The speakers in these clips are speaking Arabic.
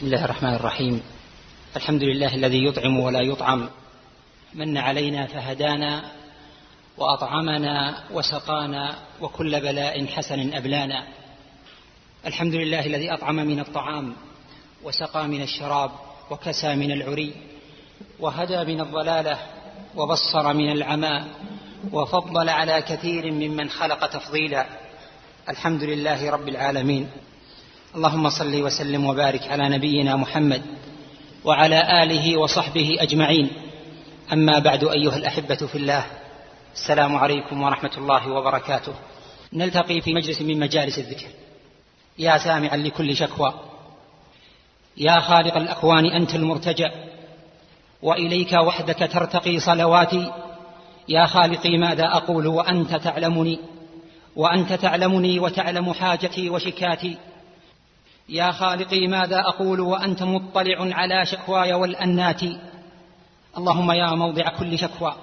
بسم الله الرحمن الرحيم. الحمد لله الذي يطعم ولا يطعم، من علينا فهدانا وأطعمنا وسقانا وكل بلاء حسن أبلانا. الحمد لله الذي أطعم من الطعام وسقى من الشراب وكسى من العري وهدى من الضلالة وبصر من العمى وفضل على كثير ممن خلق تفضيلا. الحمد لله رب العالمين. اللهم صل وسلم وبارك على نبينا محمد وعلى آله وصحبه أجمعين. أما بعد، أيها الأحبة في الله، السلام عليكم ورحمة الله وبركاته. نلتقي في مجلس من مجالس الذكر. يا سامعا لكل شكوى، يا خالق الأكوان أنت المرتجى، وإليك وحدك ترتقي صلواتي. يا خالقي ماذا أقول وأنت تعلمني، وأنت تعلمني وتعلم حاجتي وشكاتي. يا خالقي ماذا أقول وأنت مطلع على شكواي والأنات. اللهم يا موضع كل شكوى،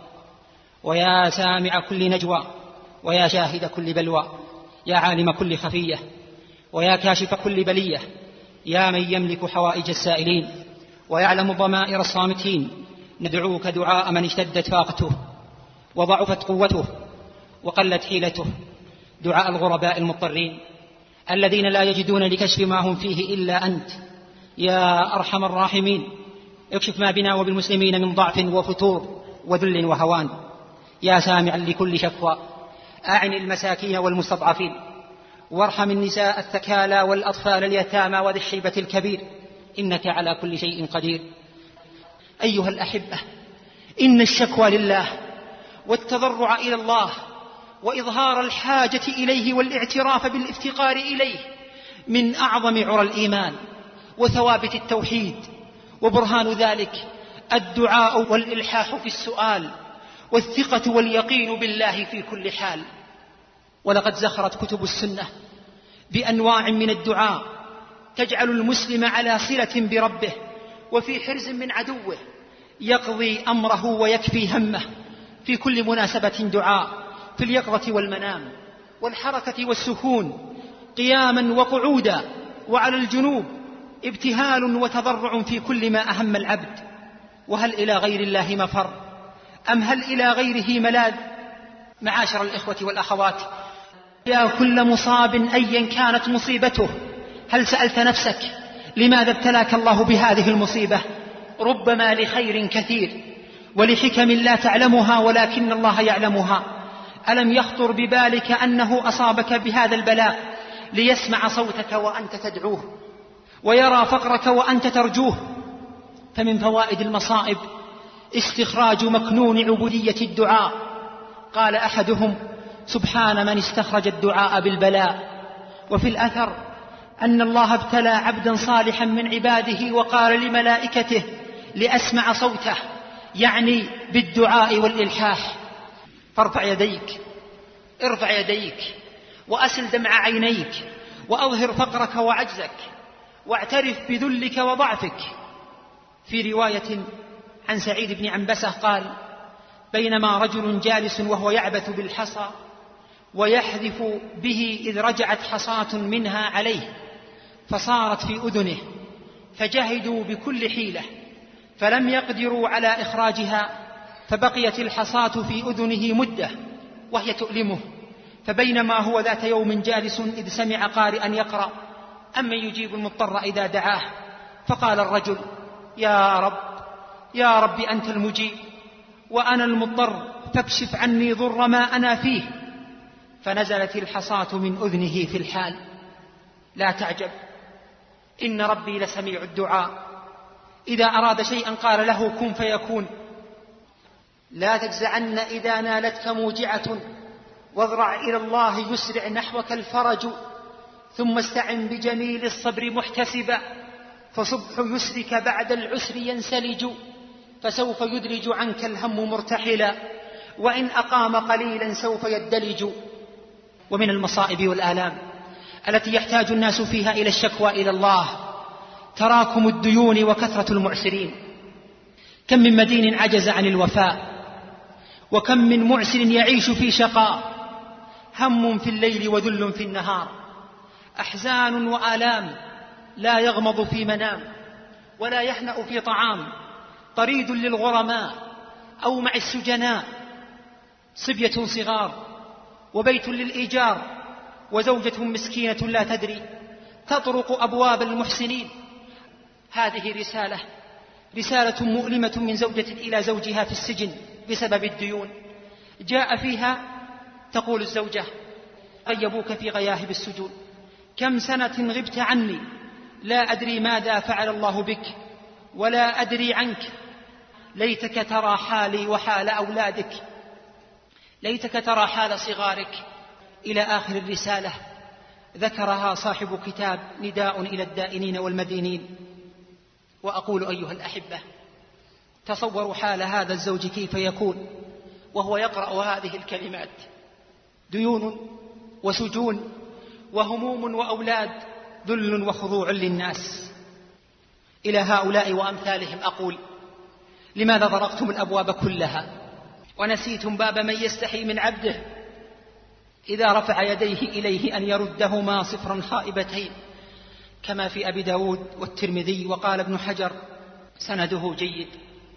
ويا سامع كل نجوى، ويا شاهد كل بلوى، يا عالم كل خفية، ويا كاشف كل بلية، يا من يملك حوائج السائلين ويعلم ضمائر الصامتين، ندعوك دعاء من اشتدت فاقته وضعفت قوته وقلت حيلته، دعاء الغرباء المضطرين الذين لا يجدون لكشف ما هم فيه إلا أنت يا أرحم الراحمين. اكشف ما بنا وبالمسلمين من ضعف وفتور وذل وهوان. يا سامعا لكل شكوى، أعن المساكين والمستضعفين، وارحم النساء الثكالى والأطفال اليتامى وذي الشيبة الكبير، إنك على كل شيء قدير. أيها الأحبة، إن الشكوى لله والتضرع إلى الله وإظهار الحاجة إليه والاعتراف بالافتقار إليه من أعظم عرى الإيمان وثوابت التوحيد، وبرهان ذلك الدعاء والإلحاح في السؤال والثقة واليقين بالله في كل حال. ولقد زخرت كتب السنة بأنواع من الدعاء تجعل المسلم على صلة بربه وفي حرز من عدوه، يقضي أمره ويكفي همه. في كل مناسبة دعاء، في اليقظة والمنام والحركة والسكون، قياما وقعودا وعلى الجنوب، ابتهال وتضرع في كل ما أهم العبد. وهل إلى غير الله مفر أم هل إلى غيره ملاذ؟ معاشر الإخوة والأخوات، يا كل مصاب أيا كانت مصيبته، هل سألت نفسك لماذا ابتلاك الله بهذه المصيبة؟ ربما لخير كثير ولحكم لا تعلمها ولكن الله يعلمها. ألم يخطر ببالك أنه أصابك بهذا البلاء ليسمع صوتك وأنت تدعوه، ويرى فقرك وأنت ترجوه؟ فمن فوائد المصائب استخراج مكنون عبودية الدعاء. قال أحدهم: سبحان من استخرج الدعاء بالبلاء. وفي الأثر أن الله ابتلى عبدا صالحا من عباده وقال لملائكته: لأسمع صوته، يعني بالدعاء والإلحاح. فارفع يديك، ارفع يديك وأسل دمع عينيك وأظهر فقرك وعجزك واعترف بذلك وضعفك. في رواية عن سعيد بن عنبسة قال: بينما رجل جالس وهو يعبث بالحصى ويحذف به إذ رجعت حصاة منها عليه فصارت في أذنه، فجهدوا بكل حيلة فلم يقدروا على إخراجها، فبقيت الحصاة في أذنه مدة وهي تؤلمه. فبينما هو ذات يوم جالس إذ سمع قارئا يقرأ: أمن يجيب المضطر إذا دعاه. فقال الرجل: يا رب، يا رب أنت المجيب وأنا المضطر، فاكشف عني ضر ما أنا فيه. فنزلت الحصاة من أذنه في الحال. لا تعجب، إن ربي لسميع الدعاء، إذا أراد شيئا قال له كن فيكون. لا تجزعن إذا نالتك موجعة، واضرع إلى الله يسرع نحوك الفرج، ثم استعن بجميل الصبر محتسبا، فصبح يسرك بعد العسر ينسلج، فسوف يدرج عنك الهم مرتحلا، وإن أقام قليلا سوف يدلج. ومن المصائب والآلام التي يحتاج الناس فيها إلى الشكوى إلى الله تراكم الديون وكثرة المعسرين. كم من مدين عجز عن الوفاء، وكم من معسر يعيش في شقاء، هم في الليل وذل في النهار، أحزان وآلام لا يغمض في منام، ولا يهنأ في طعام، طريد للغرماء أو مع السجناء، صبية صغار، وبيت للإيجار، وزوجة مسكينة لا تدري تطرق أبواب المحسنين. هذه رسالة مؤلمة من زوجة إلى زوجها في السجن بسبب الديون. جاء فيها تقول الزوجة: غيبوك في غياهب السجون، كم سنة غبت عني، لا أدري ماذا فعل الله بك ولا أدري عنك، ليتك ترى حالي وحال أولادك، ليتك ترى حال صغارك، إلى آخر الرسالة. ذكرها صاحب كتاب نداء إلى الدائنين والمدينين. وأقول أيها الأحبة، تصوروا حال هذا الزوج كيف يكون وهو يقرأ هذه الكلمات: ديون وسجون وهموم وأولاد، ذل وخضوع للناس. إلى هؤلاء وأمثالهم أقول: لماذا ضرقتم الأبواب كلها ونسيتم باب من يستحي من عبده إذا رفع يديه إليه أن يردهما صفرا خائبتين، كما في أبي داود والترمذي. وقال ابن حجر: سنده جيد.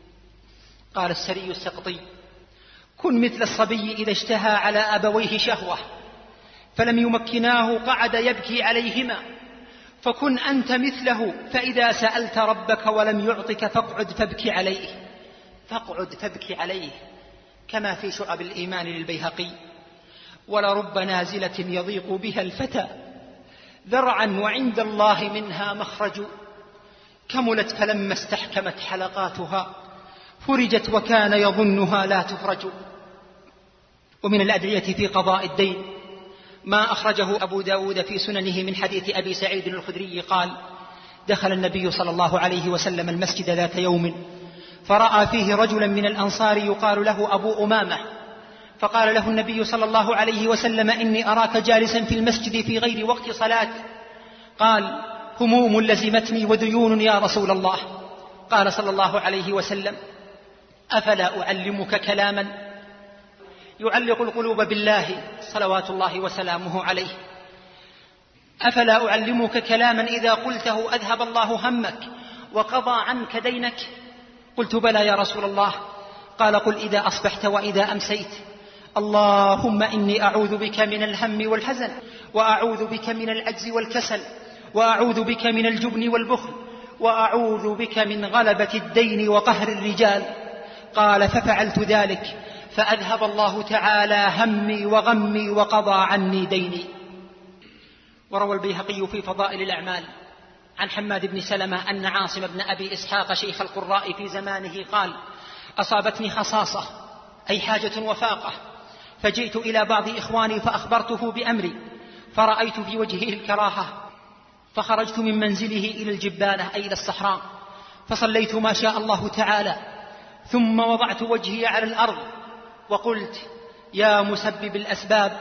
قال السري السقطي: كن مثل الصبي إذا اشتهى على أبويه شهوة فلم يمكناه قعد يبكي عليهما، فكن أنت مثله، فإذا سألت ربك ولم يعطك فاقعد فابكي عليه، فاقعد فابكي عليه، كما في شعب الإيمان للبيهقي: ولرب نازلة يضيق بها الفتى ذرعا وعند الله منها مخرج، كملت فلما استحكمت حلقاتها فرجت وكان يظنها لا تفرج. ومن الأدعية في قضاء الدين ما أخرجه أبو داود في سننه من حديث أبي سعيد الخدري قال: دخل النبي صلى الله عليه وسلم المسجد ذات يوم فرأى فيه رجلا من الأنصار يقال له أبو أمامة، فقال له النبي صلى الله عليه وسلم: إني أراك جالسا في المسجد في غير وقت صلاة. قال: هموم لزمتني وديون يا رسول الله. قال صلى الله عليه وسلم: أفلا أعلمك كلاما يعلق القلوب بالله صلوات الله وسلامه عليه؟ أفلا أعلمك كلاما إذا قلته أذهب الله همك وقضى عنك دينك؟ قلت: بلى يا رسول الله. قال: قل إذا أصبحت وإذا أمسيت: اللهم إني أعوذ بك من الهم والحزن، وأعوذ بك من العجز والكسل، وأعوذ بك من الجبن والبخل، وأعوذ بك من غلبة الدين وقهر الرجال. قال: ففعلت ذلك فأذهب الله تعالى همي وغمي وقضى عني ديني. وروى البيهقي في فضائل الأعمال عن حماد بن سلمة أن عاصم بن أبي إسحاق شيخ القراء في زمانه قال: أصابتني خصاصة، أي حاجة وفاقة، فجئت إلى بعض إخواني فأخبرته بأمري، فرأيت في وجهه الكراهة، فخرجت من منزله إلى الجبانة أي إلى الصحراء، فصليت ما شاء الله تعالى، ثم وضعت وجهي على الأرض وقلت: يا مسبب الأسباب،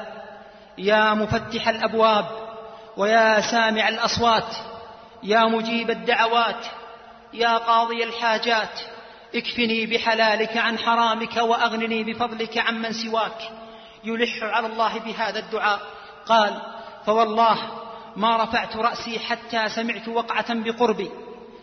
يا مفتح الأبواب، ويا سامع الأصوات، يا مجيب الدعوات، يا قاضي الحاجات، اكفني بحلالك عن حرامك وأغنني بفضلك عمن سواك. يلح على الله بهذا الدعاء. قال: فوالله ما رفعت رأسي حتى سمعت وقعة بقربي،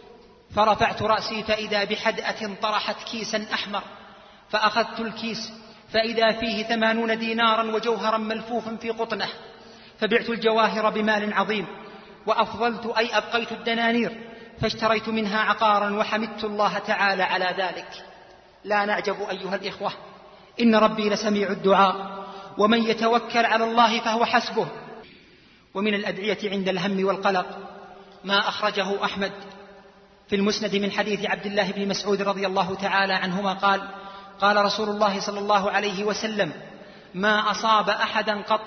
فرفعت رأسي فإذا بحدأة طرحت كيسا أحمر، فأخذت الكيس فإذا فيه 80 دينارا وجوهرا ملفوفا في قطنة، فبعت الجواهر بمال عظيم، وأفضلت أي أبقيت الدنانير، فاشتريت منها عقارا، وحمدت الله تعالى على ذلك. لا نعجب أيها الإخوة، إن ربي لسميع الدعاء، ومن يتوكل على الله فهو حسبه. ومن الأدعية عند الهم والقلق ما أخرجه أحمد في المسند من حديث عبد الله بن مسعود رضي الله تعالى عنهما قال: قال رسول الله صلى الله عليه وسلم: ما أصاب أحدا قط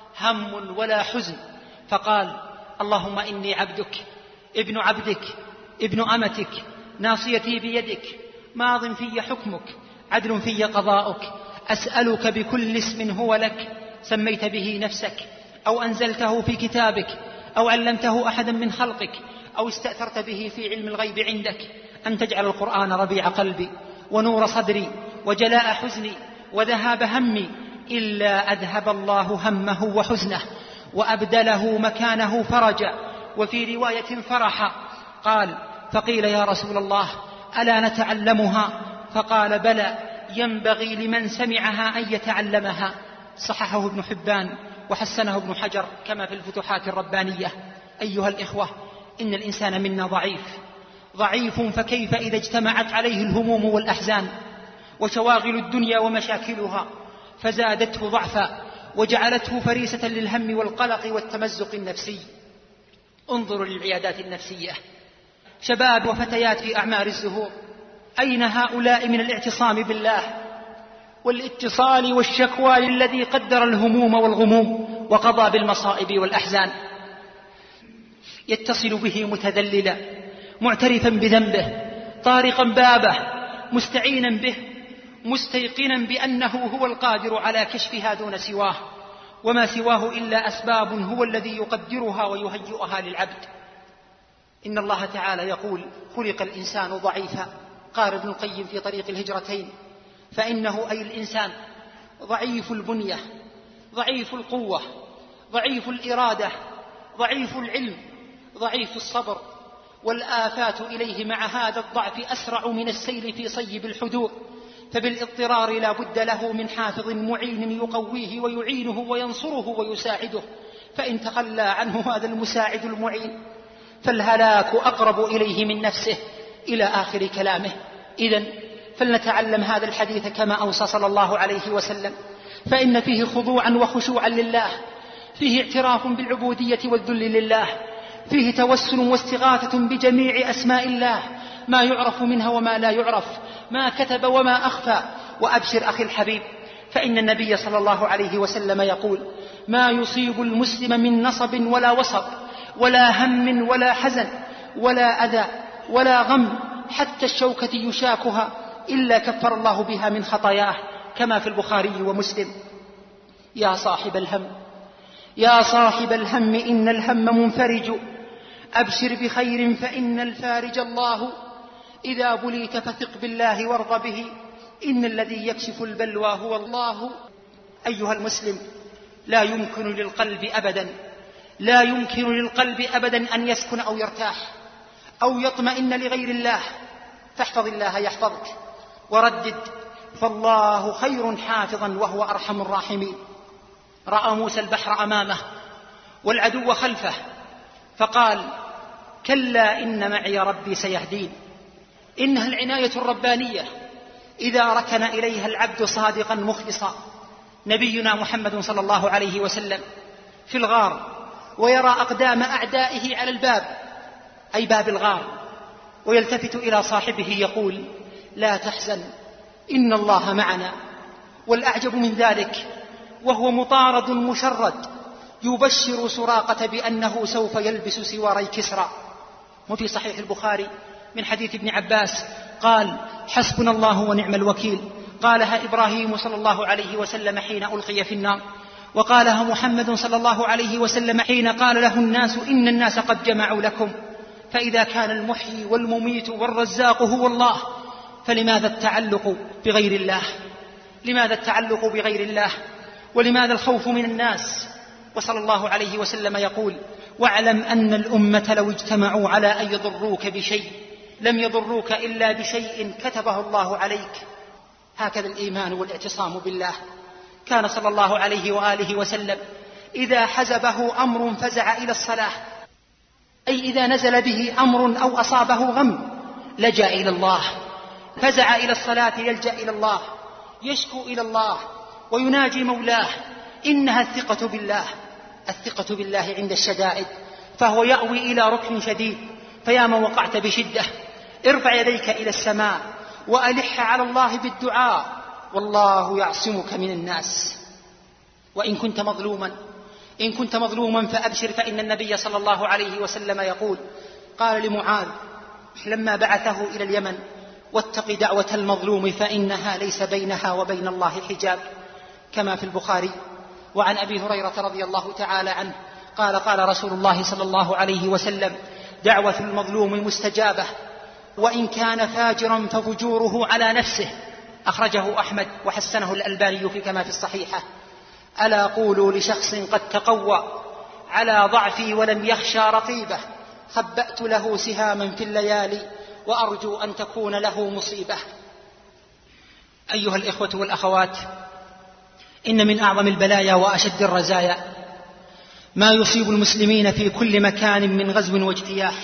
هم ولا حزن فقال: اللهم إني عبدك ابن عبدك ابن أمتك، ناصيتي بيدك، ماض في حكمك، عدل في قضاؤك، أسألك بكل اسم هو لك سميت به نفسك، أو أنزلته في كتابك، أو علمته أحدا من خلقك، أو استأثرت به في علم الغيب عندك، أن تجعل القرآن ربيع قلبي ونور صدري وجلاء حزني وذهاب همي، إلا أذهب الله همه وحزنه وأبدله مكانه فرجا، وفي رواية فرحا. قال: فقيل يا رسول الله ألا نتعلمها؟ فقال بلى، ينبغي لمن سمعها أن يتعلمها. صححه ابن حبان وحسنه ابن حجر كما في الفتوحات الربانية. أيها الإخوة، إن الإنسان منا ضعيف، فكيف إذا اجتمعت عليه الهموم والأحزان وشواغل الدنيا ومشاكلها فزادته ضعفا وجعلته فريسة للهم والقلق والتمزق النفسي. انظروا للعيادات النفسية، شباب وفتيات في أعمار الزهور، أين هؤلاء من الاعتصام بالله والاتصال والشكوى للذي قدر الهموم والغموم وقضى بالمصائب والأحزان؟ يتصل به متذللا معترفا بذنبه، طارقا بابه، مستعينا به، مستيقنا بأنه هو القادر على كشفها دون سواه، وما سواه إلا أسباب هو الذي يقدرها ويهيئها للعبد. إن الله تعالى يقول: خلق الإنسان ضعيفا. قال ابن القيم في طريق الهجرتين: فإنه أي الإنسان ضعيف البنية، ضعيف القوة، ضعيف الإرادة، ضعيف العلم، ضعيف الصبر، والآفات إليه مع هذا الضعف أسرع من السيل في صيب الحدود، فبالاضطرار لا بد له من حافظ معين يقويه ويعينه وينصره ويساعده، فإن تخلى عنه هذا المساعد المعين فالهلاك أقرب إليه من نفسه، إلى آخر كلامه. إذن فلنتعلم هذا الحديث كما أوصى صلى الله عليه وسلم، فإن فيه خضوعا وخشوعا لله، فيه اعتراف بالعبودية والذل لله، فيه توسل واستغاثة بجميع أسماء الله، ما يعرف منها وما لا يعرف، ما كتب وما أخفى. وأبشر أخي الحبيب، فإن النبي صلى الله عليه وسلم يقول: ما يصيب المسلم من نصب ولا وصب ولا هم ولا حزن ولا أذى ولا غم حتى الشوكة يشاكها إلا كفر الله بها من خطاياه، كما في البخاري ومسلم. يا صاحب الهم إن الهم منفرج، أبشر بخير فإن الفارج الله، إذا بليت فثق بالله وارض به، إن الذي يكشف البلوى هو الله. أيها المسلم، لا يمكن للقلب أبدا أن يسكن أو يرتاح أو يطمئن لغير الله، فاحفظ الله يحفظك، وردد، فالله خير حافظا وهو أرحم الراحمين. رأى موسى البحر أمامه والعدو خلفه، فقال: كلا إن معي ربي سيهدين. إنها العناية الربانية إذا ركن إليها العبد صادقا مخلصا. نبينا محمد صلى الله عليه وسلم في الغار ويرى أقدام أعدائه على الباب، أي باب الغار، ويلتفت إلى صاحبه يقول: لا تحزن إن الله معنا. والأعجب من ذلك وهو مطارد مشرد يبشر سراقة بأنه سوف يلبس سواري كسرى. وفي صحيح البخاري من حديث ابن عباس قال: حسبنا الله ونعم الوكيل. قالها إبراهيم صلى الله عليه وسلم حين ألقي في النار، وقالها محمد صلى الله عليه وسلم حين قال له الناس: إن الناس قد جمعوا لكم. فإذا كان المحيي والمميت والرزاق هو الله، فلماذا التعلق بغير الله؟ لماذا التعلق بغير الله؟ ولماذا الخوف من الناس؟ وصلى الله عليه وسلم يقول: واعلم أن الأمة لو اجتمعوا على أن يضروك بشيء لم يضروك إلا بشيء كتبه الله عليك. هكذا الإيمان والاعتصام بالله. كان صلى الله عليه وآله وسلم إذا حزبه أمر فزع إلى الصلاة، أي إذا نزل به أمر أو أصابه غم لجأ إلى الله، فزع إلى الصلاة، يلجأ إلى الله، يشكو إلى الله ويناجي مولاه. إنها الثقة بالله عند الشدائد، فهو يأوي إلى ركن شديد. فيا من وقعت بشدة ارفع يديك إلى السماء وألح على الله بالدعاء، والله يعصمك من الناس. وإن كنت مظلوما فأبشر، فإن النبي صلى الله عليه وسلم يقول: قال لمعاذ لما بعثه إلى اليمن: واتق دعوة المظلوم فإنها ليس بينها وبين الله حجاب، كما في البخاري. وعن أبي هريرة رضي الله تعالى عنه قال: قال رسول الله صلى الله عليه وسلم: دعوة المظلوم مستجابة، وإن كان فاجرا ففجوره على نفسه. أخرجه أحمد وحسنه الألباني في كما في الصحيحة. ألا قولوا لشخص قد تقوى على ضعفي ولم يخشى رقيبه، خبأت له سهاما في الليالي وأرجو أن تكون له مصيبة. أيها الإخوة والأخوات، إن من أعظم البلايا وأشد الرزايا ما يصيب المسلمين في كل مكان من غزو واجتياح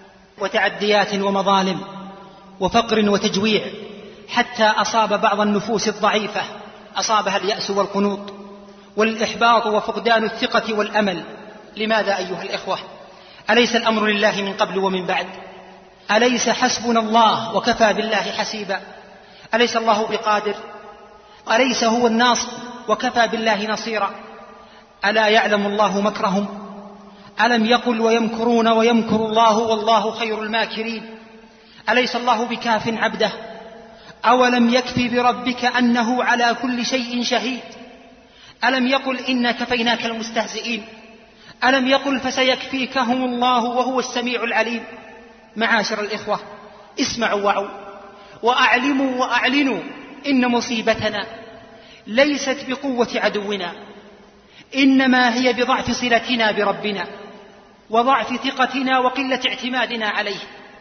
وتعديات ومظالم وفقر وتجويع، حتى أصاب بعض النفوس الضعيفة أصابها اليأس والقنوط والإحباط وفقدان الثقة والأمل. لماذا أيها الإخوة؟ أليس الأمر لله من قبل ومن بعد؟ أليس حسبنا الله وكفى بالله حسيبا؟ أليس الله بقادر؟ أليس هو الناصر وكفى بالله نصيرا؟ ألا يعلم الله مكرهم؟ ألم يقل ويمكرون ويمكر الله والله خير الماكرين؟ أليس الله بكاف عبده؟ أولم يكفي بربك أنه على كل شيء شهيد؟ ألم يقل إنا كفيناك المستهزئين؟ ألم يقل فسيكفيكهم الله وهو السميع العليم؟ معاشر الإخوة، اسمعوا وعوا وأعلموا وأعلنوا إن مصيبتنا ليست بقوة عدونا، إنما هي بضعف صلتنا بربنا وضعف ثقتنا وقلة اعتمادنا عليه.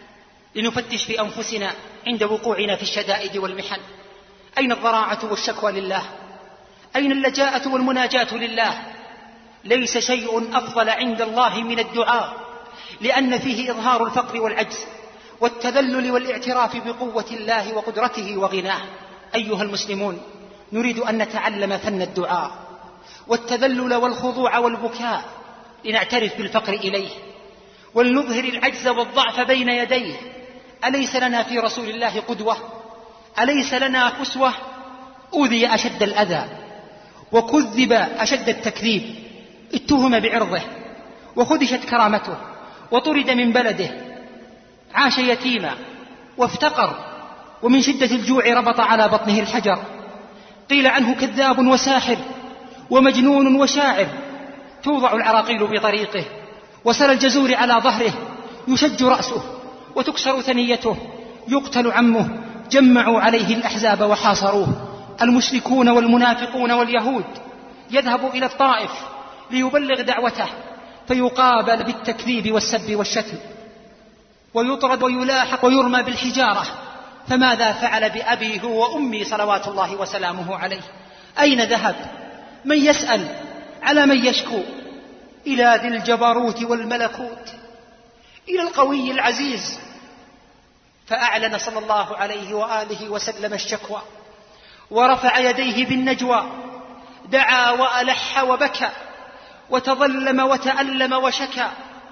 لنفتش في أنفسنا عند وقوعنا في الشدائد والمحن. أين الضراعة والشكوى لله؟ أين اللجاءة والمناجاة لله؟ ليس شيء أفضل عند الله من الدعاء، لأن فيه إظهار الفقر والعجز والتذلل والاعتراف بقوة الله وقدرته وغناه. أيها المسلمون، نريد أن نتعلم فن الدعاء والتذلل والخضوع والبكاء لنعترف بالفقر إليه ولنظهر العجز والضعف بين يديه. أليس لنا في رسول الله قدوة؟ أليس لنا أسوة؟ أوذي أشد الأذى وكذب أشد التكذيب، اتهم بعرضه وخدشت كرامته وطرد من بلده، عاش يتيما وافتقر، ومن شدة الجوع ربط على بطنه الحجر. قيل عنه كذاب وساحر ومجنون وشاعر، توضع العراقيل بطريقه وسل الجزور على ظهره، يشج رأسه وتكسر ثنيته، يقتل عمه. جمعوا عليه الأحزاب وحاصروه، المشركون والمنافقون واليهود. يذهب إلى الطائف ليبلغ دعوته فيقابل بالتكذيب والسب والشتم، ويطرد ويلاحق ويرمى بالحجارة. فماذا فعل بأبيه وأمي صلوات الله وسلامه عليه؟ أين ذهب؟ من يسأل؟ على من يشكو؟ إلى ذي الجبروت والملكوت، إلى القوي العزيز. فأعلن صلى الله عليه وآله وسلم الشكوى ورفع يديه بالنجوى، دعا وألح وبكى وتظلم وتألم وشكى.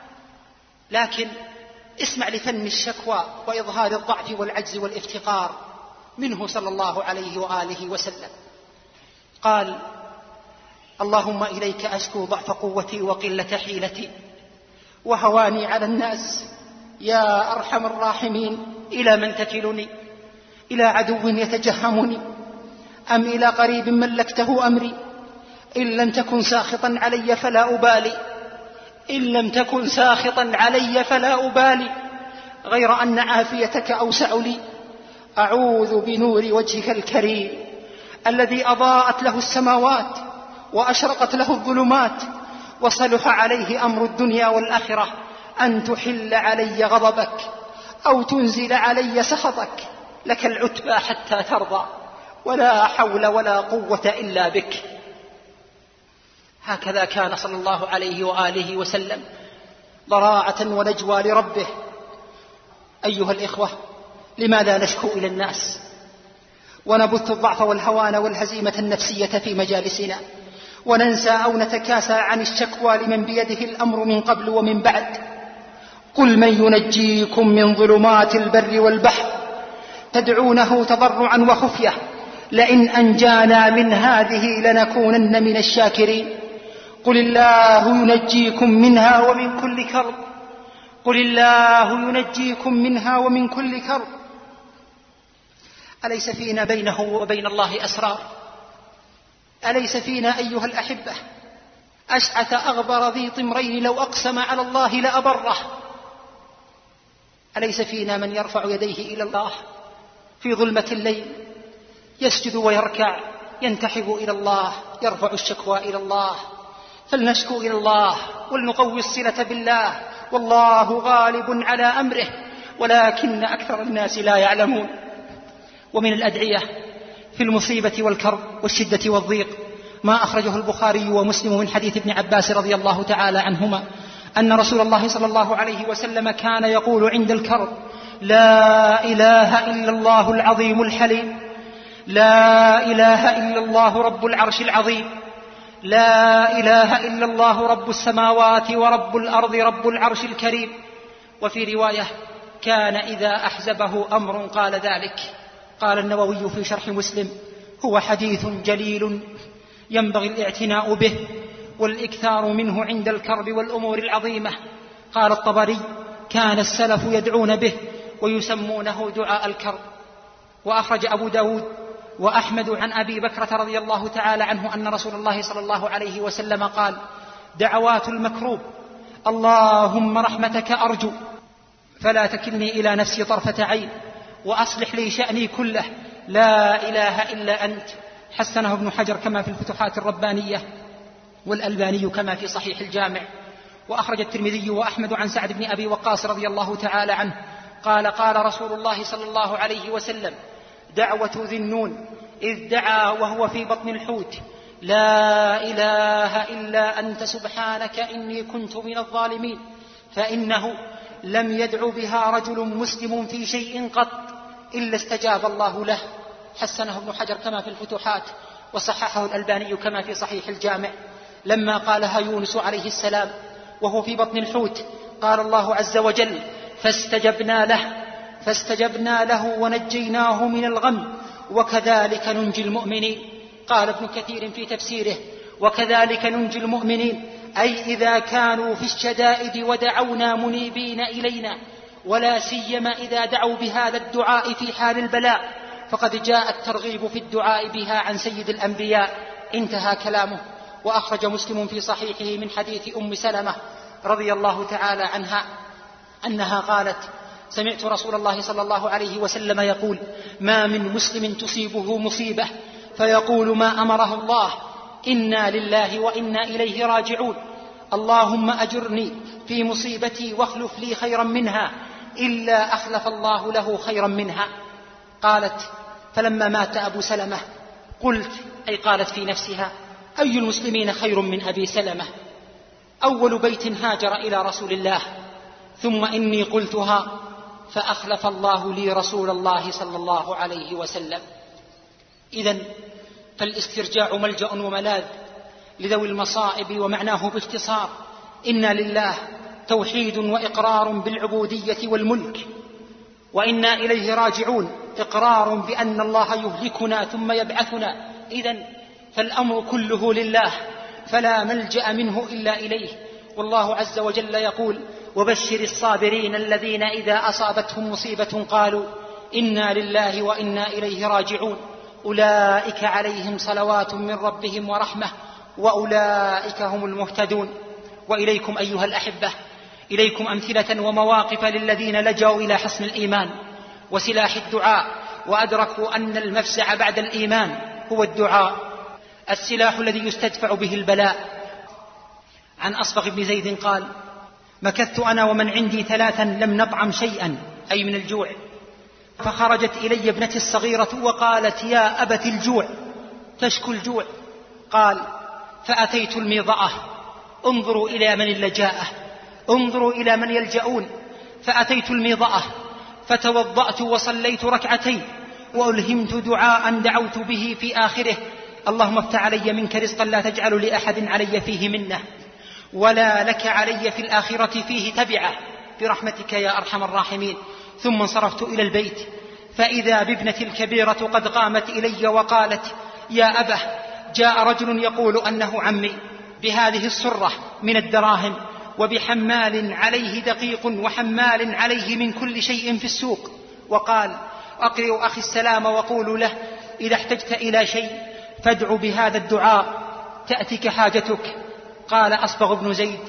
لكن اسمع لفن الشكوى وإظهار الضعف والعجز والافتقار منه صلى الله عليه وآله وسلم. قال: اللهم إليك أشكو ضعف قوتي وقلة حيلتي وهواني على الناس، يا أرحم الراحمين. إلى من تكلني؟ إلى عدو يتجهمني أم إلى قريب ملكته أمري؟ إن لم تكن ساخطا علي فلا أبالي، إن لم تكن ساخطا علي فلا أبالي، غير أن عافيتك أوسع لي. أعوذ بنور وجهك الكريم الذي أضاءت له السماوات وأشرقت له الظلمات وصلح عليه أمر الدنيا والآخرة، أن تحل علي غضبك أو تنزل علي سخطك. لك العتبى حتى ترضى، ولا حول ولا قوة إلا بك. هكذا كان صلى الله عليه وآله وسلم، ضراعة ونجوى لربه. أيها الإخوة، لماذا نشكو إلى الناس ونبث الضعف والهوان والهزيمة النفسية في مجالسنا، وننسى أو نتكاسى عن الشكوى لمن بيده الأمر من قبل ومن بعد؟ قل من ينجيكم من ظلمات البر والبحر تدعونه تضرعا وخفية لئن أنجانا من هذه لنكونن من الشاكرين. قل الله ينجيكم منها ومن كل كرب، قل الله ينجيكم منها ومن كل كرب. أليس فينا بينه وبين الله أسرار؟ أليس فينا أيها الأحبة أشعث أغبر ذي طمرين لو أقسم على الله لأبره؟ أليس فينا من يرفع يديه إلى الله في ظلمة الليل، يسجد ويركع، ينتحب إلى الله، يرفع الشكوى إلى الله؟ فلنشكو إلى الله ولنقوي الصلة بالله والله غالب على أمره ولكن أكثر الناس لا يعلمون. ومن الأدعية في المصيبة والكرب والشدة والضيق ما أخرجه البخاري ومسلم من حديث ابن عباس رضي الله تعالى عنهما أن رسول الله صلى الله عليه وسلم كان يقول عند الكرب: لا إله إلا الله العظيم الحليم، لا إله إلا الله رب العرش العظيم، لا إله إلا الله رب السماوات ورب الأرض رب العرش الكريم. وفي رواية: كان إذا أحزبه أمر قال ذلك. قال النووي في شرح مسلم: هو حديث جليل ينبغي الاعتناء به والإكثار منه عند الكرب والأمور العظيمة. قال الطبري: كان السلف يدعون به ويسمونه دعاء الكرب. وأخرج أبو داود وأحمد عن أبي بكرة رضي الله تعالى عنه أن رسول الله صلى الله عليه وسلم قال: دعوات المكروب: اللهم رحمتك أرجو فلا تكلني إلى نفسي طرفة عين وأصلح لي شأني كله، لا إله إلا أنت. حسنه ابن حجر كما في الفتوحات الربانية، والألباني كما في صحيح الجامع. وأخرج الترمذي وأحمد عن سعد بن أبي وقاص رضي الله تعالى عنه قال: قال رسول الله صلى الله عليه وسلم: دعوة ذي النون إذ دعا وهو في بطن الحوت: لا إله إلا أنت سبحانك إني كنت من الظالمين، فإنه لم يدع بها رجل مسلم في شيء قط إلا استجاب الله له. حسنه ابن حجر كما في الفتوحات، وصححه الألباني كما في صحيح الجامع. لما قالها يونس عليه السلام وهو في بطن الحوت قال الله عز وجل: فاستجبنا له ونجيناه من الغم وكذلك ننجي المؤمنين. قال ابن كثير في تفسيره: وكذلك ننجي المؤمنين، أي إذا كانوا في الشدائد ودعونا منيبين إلينا، ولا سيما إذا دعوا بهذا الدعاء في حال البلاء، فقد جاء الترغيب في الدعاء بها عن سيد الأنبياء. انتهى كلامه. وأخرج مسلم في صحيحه من حديث أم سلمة رضي الله تعالى عنها أنها قالت: سمعت رسول الله صلى الله عليه وسلم يقول: ما من مسلم تصيبه مصيبة فيقول ما أمره الله: إنا لله وإنا إليه راجعون، اللهم أجرني في مصيبتي واخلف لي خيرا منها، إلا أخلف الله له خيرا منها. قالت: فلما مات أبو سلمة قلت، أي قالت في نفسها: أي المسلمين خير من أبي سلمة؟ أول بيت هاجر إلى رسول الله، ثم إني قلتها فأخلف الله لي رسول الله صلى الله عليه وسلم. إذن فالاسترجاع ملجأ وملاذ لذوي المصائب، ومعناه باختصار: إنا لله توحيد وإقرار بالعبودية والملك، وإنا إليه راجعون إقرار بأن الله يهلكنا ثم يبعثنا. إذن فالأمر كله لله، فلا ملجأ منه إلا إليه. والله عز وجل يقول: وبشر الصابرين الذين إذا أصابتهم مصيبة قالوا إنا لله وإنا إليه راجعون، أولئك عليهم صلوات من ربهم ورحمة وأولئك هم المهتدون. وإليكم أيها الأحبة، إليكم أمثلة ومواقف للذين لجأوا إلى حصن الإيمان وسلاح الدعاء، وأدركوا أن المفزع بعد الإيمان هو الدعاء، السلاح الذي يستدفع به البلاء. عن أصبغ بن زيد قال: مكثت أنا ومن عندي 3 لم نطعم شيئا، أي من الجوع، فخرجت إلي ابنتي الصغيرة وقالت: يا أبت الجوع، تشكو الجوع. قال: فأتيت الميضأة، انظروا إلى من اللجاءة، انظروا إلى من يلجؤون. فأتيت الميضأة فتوضأت وصليت 2 ركعتين، وألهمت دعاء دعوت به في آخره: اللهم افتح علي منك رزقا لا تجعل لأحد علي فيه منه، ولا لك علي في الآخرة فيه تبعه، برحمتك يا أرحم الراحمين. ثم انصرفت إلى البيت، فإذا بابنتي الكبيرة قد قامت إلي وقالت: يا أبه، جاء رجل يقول أنه عمي بهذه السرة من الدراهم، وبحمال عليه دقيق وحمال عليه من كل شيء في السوق، وقال: أقرئ أخي السلام وقول له: إذا احتجت إلى شيء فادع بهذا الدعاء تأتك حاجتك. قال أصبغ بن زيد: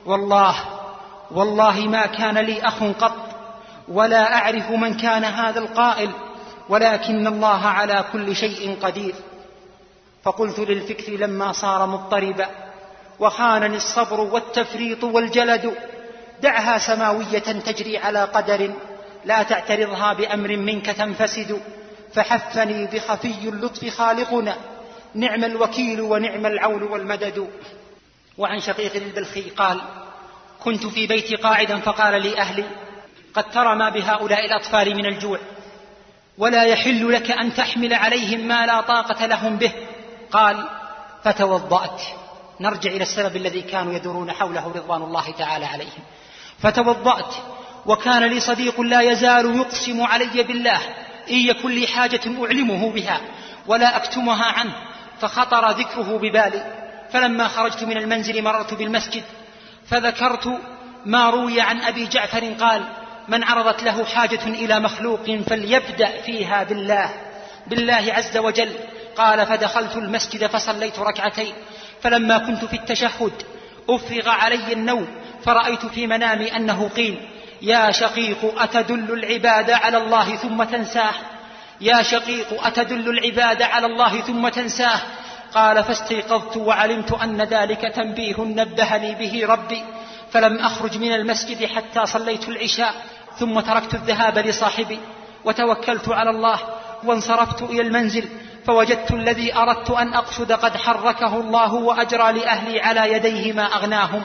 والله ما كان لي أخ قط، ولا أعرف من كان هذا القائل، ولكن الله على كل شيء قدير. فقلت للفكر لما صار مضطربا وخانني الصبر والتفريط والجلد: دعها سماوية تجري على قدر، لا تعترضها بأمر منك تنفسد. فحفني بخفي اللطف خالقنا، نعم الوكيل ونعم العون والمدد. وعن شقيق البلخي قال: كنت في بيتي قاعدا فقال لي أهلي: قد ترى ما بهؤلاء الأطفال من الجوع، ولا يحل لك أن تحمل عليهم ما لا طاقة لهم به. قال: فتوضأت. نرجع إلى السبب الذي كانوا يدورون حوله رضوان الله تعالى عليهم. فتوضأت، وكان لي صديق لا يزال يقسم علي بالله إن يكن لي حاجة أعلمه بها ولا أكتمها عنه، فخطر ذكره ببالي. فلما خرجت من المنزل مررت بالمسجد فذكرت ما روي عن أبي جعفر قال: من عرضت له حاجة إلى مخلوق فليبدأ فيها بالله عز وجل. قال: فدخلت المسجد فصليت ركعتين، فلما كنت في التشهد أفرغ علي النوم، فرأيت في منامي أنه قيل: يا شقيق أتدل العباد على الله ثم تنساه، يا شقيق أتدل العباد على الله ثم تنساه. قال: فاستيقظت وعلمت أن ذلك تنبيه نبهني به ربي، فلم أخرج من المسجد حتى صليت العشاء، ثم تركت الذهاب لصاحبي وتوكلت على الله، وانصرفت إلى المنزل فوجدت الذي أردت أن أقصد قد حركه الله وأجرى لأهلي على يديه ما أغناهم.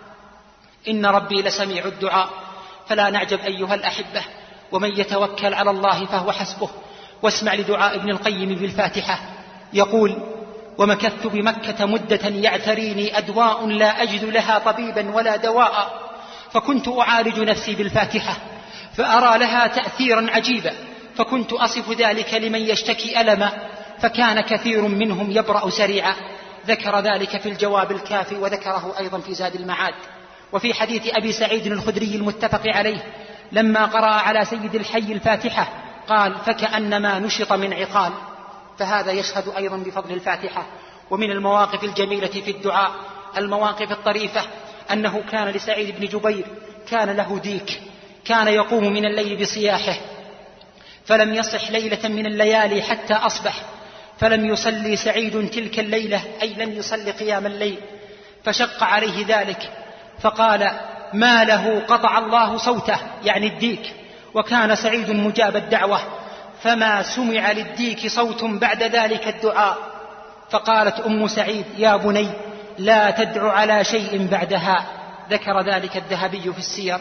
إن ربي لسميع الدعاء، فلا نعجب أيها الأحبة، ومن يتوكل على الله فهو حسبه. واسمع لدعاء ابن القيم بالفاتحة، يقول: ومكثت بمكة مدة يعتريني أدواء لا أجد لها طبيبا ولا دواء، فكنت أعالج نفسي بالفاتحة فأرى لها تأثيرا عجيبا، فكنت أصف ذلك لمن يشتكي ألما، فكان كثير منهم يبرأ سريعا. ذكر ذلك في الجواب الكافي، وذكره أيضا في زاد المعاد. وفي حديث أبي سعيد الخدري المتفق عليه لما قرأ على سيد الحي الفاتحة قال: فكأنما نشط من عقال. فهذا يشهد أيضا بفضل الفاتحة. ومن المواقف الجميلة في الدعاء المواقف الطريفة أنه كان لسعيد بن جبير كان له ديك، كان يقوم من الليل بصياحه، فلم يصح ليلة من الليالي حتى أصبح، فلم يصلي سعيد تلك الليلة، أي لم يصلي قيام الليل، فشق عليه ذلك، فقال: ما له قطع الله صوته، يعني الديك، وكان سعيد مجاب الدعوة، فما سمع للديك صوت بعد ذلك الدعاء. فقالت أم سعيد: يا بني لا تدع على شيء بعدها. ذكر ذلك الذهبي في السير.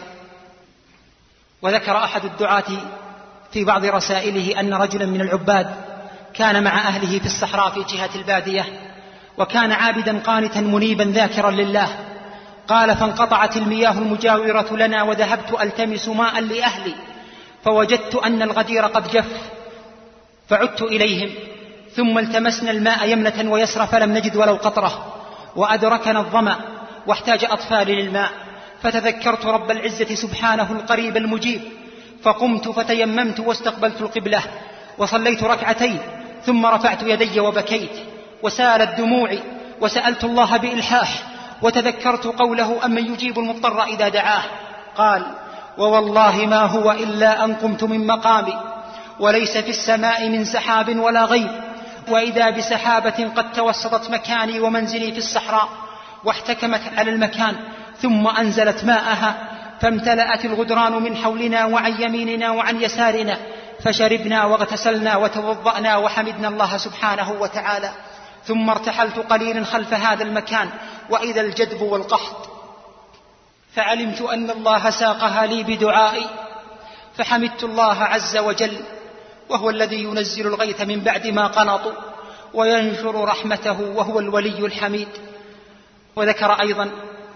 وذكر أحد الدعاة في بعض رسائله أن رجلا من العباد كان مع أهله في الصحراء في جهة البادية، وكان عابدا قانتا منيبا ذاكرا لله. قال: فانقطعت المياه المجاورة لنا، وذهبت ألتمس ماء لأهلي، فوجدت أن الغدير قد جف، فعدت إليهم، ثم التمسنا الماء يمنة ويسرى فلم نجد ولو قطرة، وأدركنا الظمأ واحتاج أطفالي للماء، فتذكرت رب العزة سبحانه القريب المجيب، فقمت فتيممت واستقبلت القبلة وصليت ركعتين، ثم رفعت يدي وبكيت وسالت دموعي، وسألت الله بإلحاح، وتذكرت قوله: أمن يجيب المضطر إذا دعاه. قال: ووالله ما هو إلا أن قمت من مقامي، وليس في السماء من سحاب ولا غيب، وإذا بسحابة قد توسطت مكاني ومنزلي في الصحراء واحتكمت على المكان، ثم أنزلت ماءها، فامتلأت الغدران من حولنا وعن يميننا وعن يسارنا، فشربنا واغتسلنا وتوضأنا وحمدنا الله سبحانه وتعالى. ثم ارتحلت قليلا خلف هذا المكان، وإذا الجدب والقحط، فعلمت أن الله ساقها لي بدعائي، فحمدت الله عز وجل، وهو الذي ينزل الغيث من بعد ما قنطوا وينشر رحمته، وهو الولي الحميد. وذكر أيضا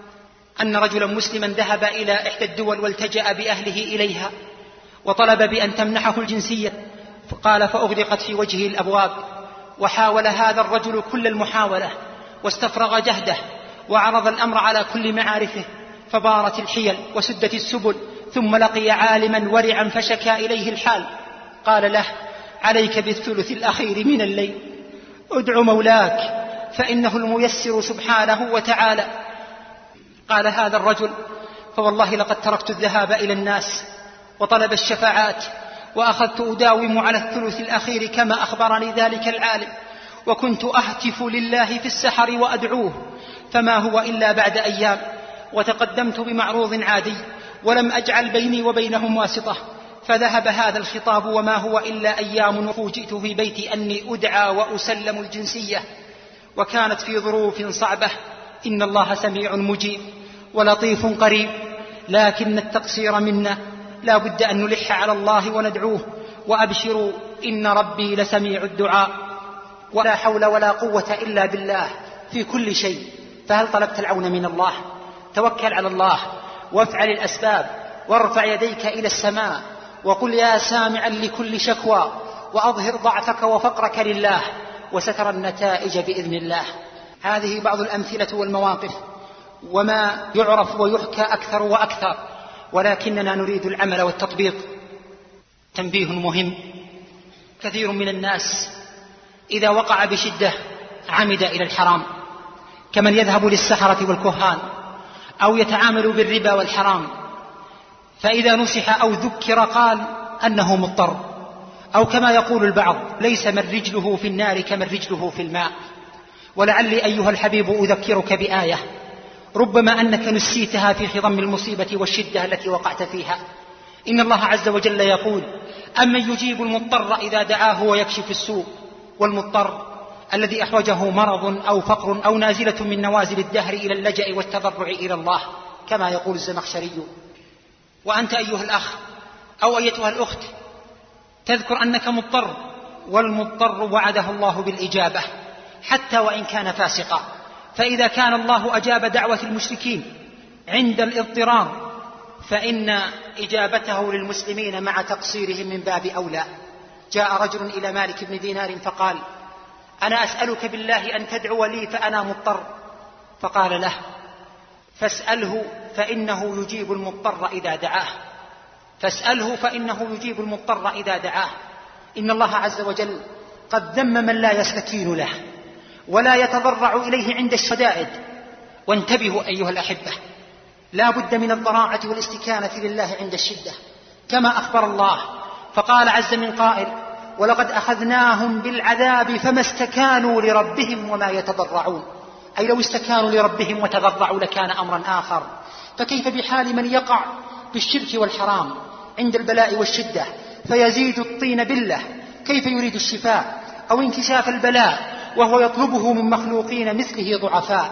أن رجلا مسلما ذهب إلى إحدى الدول والتجأ بأهله إليها، وطلب بأن تمنحه الجنسية، فقال: فأغلقت في وجهه الأبواب، وحاول هذا الرجل كل المحاولة واستفرغ جهده، وعرض الأمر على كل معارفه، فبارت الحيل وسدت السبل، ثم لقي عالما ورعا فشكى إليه الحال، قال له: عليك بالثلث الأخير من الليل، ادع مولاك فإنه الميسر سبحانه وتعالى. قال هذا الرجل: فوالله لقد تركت الذهاب إلى الناس وطلب الشفاعات، وأخذت أداوم على الثلث الأخير كما أخبرني ذلك العالم، وكنت أهتف لله في السحر وأدعوه، فما هو إلا بعد أيام وتقدمت بمعروض عادي ولم أجعل بيني وبينهم واسطة، فذهب هذا الخطاب وما هو إلا أيام وفوجئت في بيتي أني أدعى وأسلم الجنسية، وكانت في ظروف صعبة. إن الله سميع مجيب ولطيف قريب، لكن التقصير منا، لا بد أن نلح على الله وندعوه، وأبشروا إن ربي لسميع الدعاء، ولا حول ولا قوة إلا بالله في كل شيء. فهل طلبت العون من الله؟ توكل على الله وافعل الأسباب، وارفع يديك إلى السماء وقل يا سامعا لكل شكوى، وأظهر ضعفك وفقرك لله، وسترى النتائج بإذن الله. هذه بعض الأمثلة والمواقف، وما يعرف ويحكى أكثر وأكثر، ولكننا نريد العمل والتطبيق. تنبيه مهم: كثير من الناس إذا وقع بشدة عمد إلى الحرام، كمن يذهب للسحرة والكهان أو يتعامل بالربا والحرام، فإذا نصح أو ذكر قال أنه مضطر، أو كما يقول البعض: ليس من رجله في النار كمن رجله في الماء. ولعلي أيها الحبيب أذكرك بآية ربما أنك نسيتها في خضم المصيبة والشدة التي وقعت فيها. إن الله عز وجل يقول: أمن يجيب المضطر إذا دعاه ويكشف السوء. والمضطر الذي أحوجه مرض أو فقر أو نازلة من نوازل الدهر إلى اللجأ والتضرع إلى الله، كما يقول الزمخشري. وأنت أيها الأخ أو أيتها الأخت تذكر أنك مضطر، والمضطر وعده الله بالإجابة حتى وإن كان فاسقا. فإذا كان الله أجاب دعوة المشركين عند الاضطرار، فإن إجابته للمسلمين مع تقصيرهم من باب أولى. جاء رجل إلى مالك بن دينار فقال: أنا أسألك بالله أن تدعو لي فأنا مضطر. فقال له: فاسأله فإنه يجيب المضطر إذا دعاه، فاسأله فإنه يجيب المضطر إذا دعاه. إن الله عز وجل قد ذم من لا يستكين له ولا يتضرع إليه عند الشدائد. وانتبهوا أيها الأحبة، لا بد من الضراعة والاستكانة لله عند الشدة، كما أخبر الله فقال عز من قائل: ولقد أخذناهم بالعذاب فما استكانوا لربهم وما يتضرعون. أي لو استكانوا لربهم وتضرعوا لكان أمرا آخر. فكيف بحال من يقع بالشرك والحرام عند البلاء والشدة فيزيد الطين بالله؟ كيف يريد الشفاء أو انكشاف البلاء وهو يطلبه من مخلوقين مثله ضعفاء؟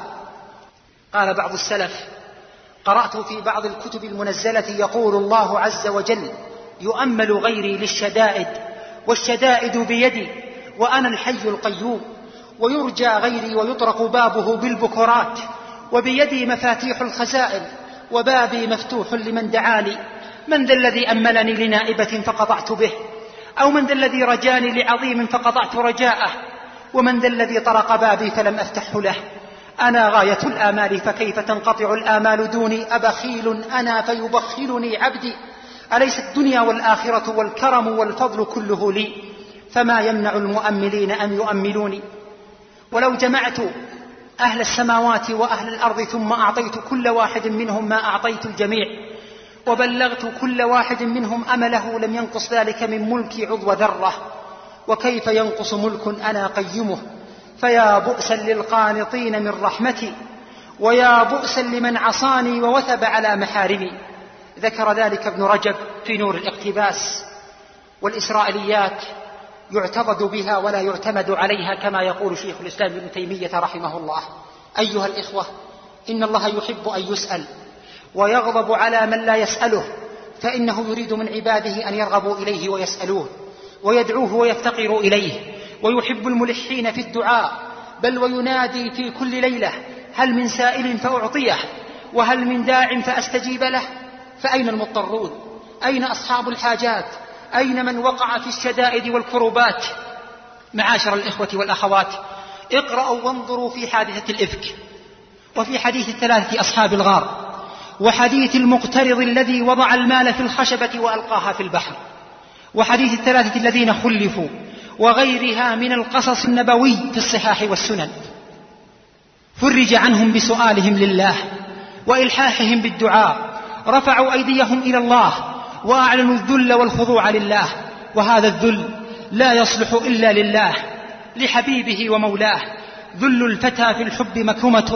قال بعض السلف: قرأت في بعض الكتب المنزلة يقول الله عز وجل: يؤمل غيري للشدائد والشدائد بيدي وأنا الحي القيوم، ويرجى غيري ويطرق بابه بالبكرات، وبيدي مفاتيح الخزائن وبابي مفتوح لمن دعاني. من ذا الذي أملني لنائبة فقطعت به؟ أو من ذا الذي رجاني لعظيم فقطعت رجاءه؟ ومن ذا الذي طرق بابي فلم أفتحه له؟ أنا غاية الآمال فكيف تنقطع الآمال دوني؟ أبخيل أنا فيبخلني عبدي؟ أليس الدنيا والآخرة والكرم والفضل كله لي؟ فما يمنع المؤملين أن يؤملوني؟ ولو جمعت أهل السماوات وأهل الأرض ثم أعطيت كل واحد منهم ما أعطيت الجميع، وبلغت كل واحد منهم أمله، لم ينقص ذلك من ملكي عضو ذرة. وكيف ينقص ملك أنا قيمه؟ فيا بؤسا للقانطين من رحمتي، ويا بؤسا لمن عصاني ووثب على محارمي. ذكر ذلك ابن رجب في نور الاقتباس. والإسرائيليات يعتضد بها ولا يعتمد عليها، كما يقول شيخ الإسلام ابن تيمية رحمه الله. أيها الإخوة، إن الله يحب أن يسأل ويغضب على من لا يسأله، فإنه يريد من عباده أن يرغبوا إليه ويسألوه ويدعوه ويفتقروا إليه، ويحب الملحين في الدعاء، بل وينادي في كل ليلة: هل من سائل فأعطيه، وهل من داع فأستجيب له؟ فأين المضطرون؟ أين أصحاب الحاجات؟ أين من وقع في الشدائد والكربات؟ معاشر الإخوة والأخوات، اقرأوا وانظروا في حادثة الإفك، وفي حديث الثلاثة أصحاب الغار، وحديث المقترض الذي وضع المال في الخشبة وألقاها في البحر، وحديث الثلاثة الذين خلفوا، وغيرها من القصص النبوي في الصحاح والسنن. فرج عنهم بسؤالهم لله وإلحاحهم بالدعاء، رفعوا أيديهم إلى الله وأعلنوا الذل والخضوع لله. وهذا الذل لا يصلح إلا لله، لحبيبه ومولاه. ذل الفتى في الحب مكرمة،